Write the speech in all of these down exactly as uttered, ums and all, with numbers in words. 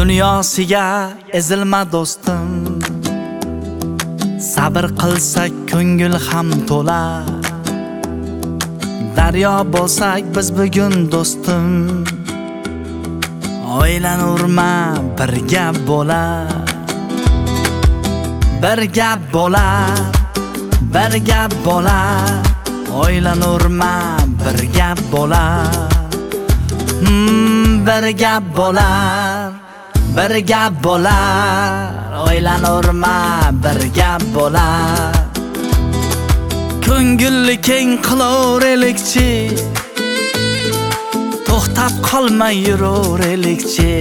Dunyosiga ezilma do'stim, sabr qilsak ko'ngil ham to'lar. Daryo bo'lsak biz bugun do'stim, o'ylanurma bir gap bo'lar. Bir gap bo'lar, bir gap bo'lar, o'ylanurma bir gap bo'lar. Hmm, bir gap bo'lar, bir gap bo'lar, o'ylanurma bir gap bo'lar. Ko'ngilli keng qilaveraylikchi, to'xtab qolmay yuraveraylikchi,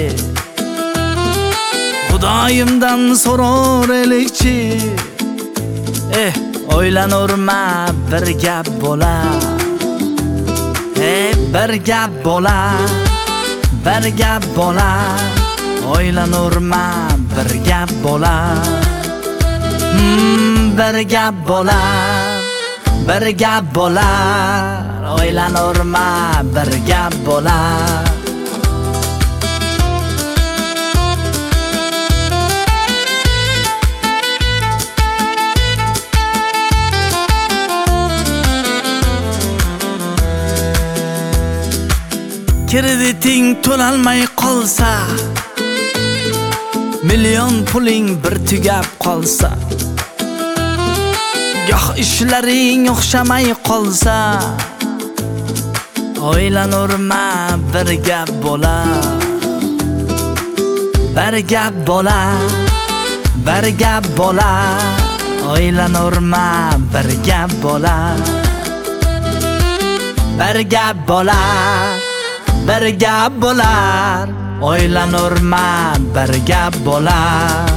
Xudoyimdan so'raveraylikchi. Eh, o'ylanurma bir gap bo'lar. Eh, bir gap bo'lar, bir gap bo'lar, o'ylanurma bir gap bo'lar. Hmm, bir gap bo'lar, bir gap bo'lar, o'ylanurma bir gap bo'lar. Krediting to'lanmay qolsa, million puling bir tugab qolsa, goh ishlaring o'xshamay qolsa, o'ylanurma bir gap bo'lar. Bir gap bo'lar, bir gap bo'lar, o'ylanurma bir gap bo'lar. Bir gap bo'lar, bir gap bo'lar, o'ylanurma bir gap bo'lar.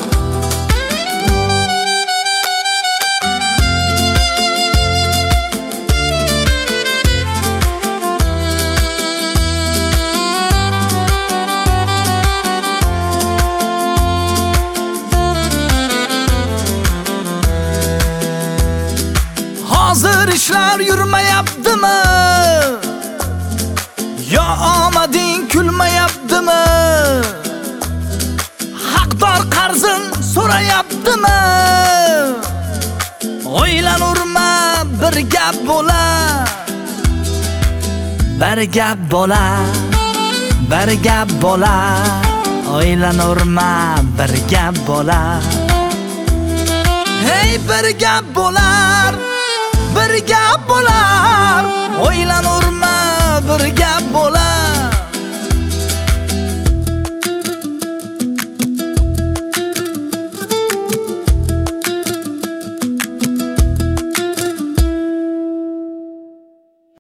Hozir ishlar yurmayaptimi? Yo omading kulmayaptimi? Haqdor qarzin so'rayaptimi? O'ylanurma bir gap bo'lar. Bir gap bo'lar, bir gap bo'lar, o'ylanurma bir gap bo'lar. Hey, bir gap bo'lar, bir gap bo'lar,